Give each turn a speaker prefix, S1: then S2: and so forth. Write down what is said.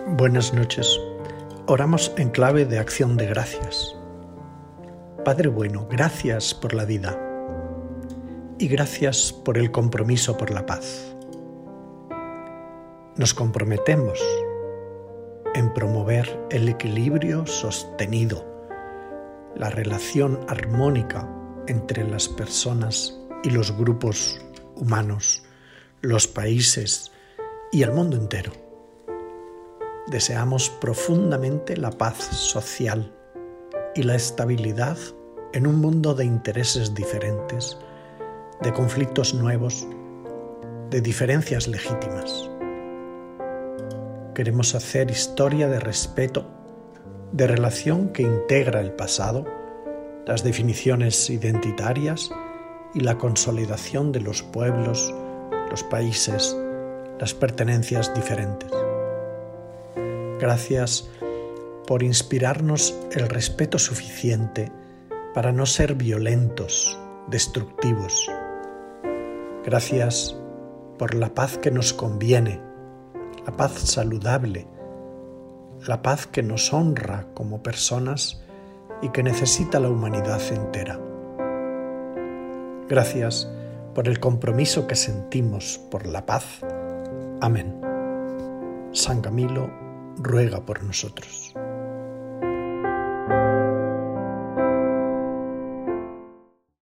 S1: Buenas noches. Oramos en clave de acción de gracias. Padre bueno, gracias por la vida y gracias por el compromiso por la paz. Nos comprometemos en promover el equilibrio sostenido, la relación armónica entre las personas y los grupos humanos, los países y el mundo entero. Deseamos profundamente la paz social y la estabilidad en un mundo de intereses diferentes, de conflictos nuevos, de diferencias legítimas. Queremos hacer historia de respeto, de relación que integra el pasado, las definiciones identitarias y la consolidación de los pueblos, los países, las pertenencias diferentes. Gracias por inspirarnos el respeto suficiente para no ser violentos, destructivos. Gracias por la paz que nos conviene, la paz saludable, la paz que nos honra como personas y que necesita la humanidad entera. Gracias por el compromiso que sentimos por la paz. Amén. San Camilo ruega por nosotros.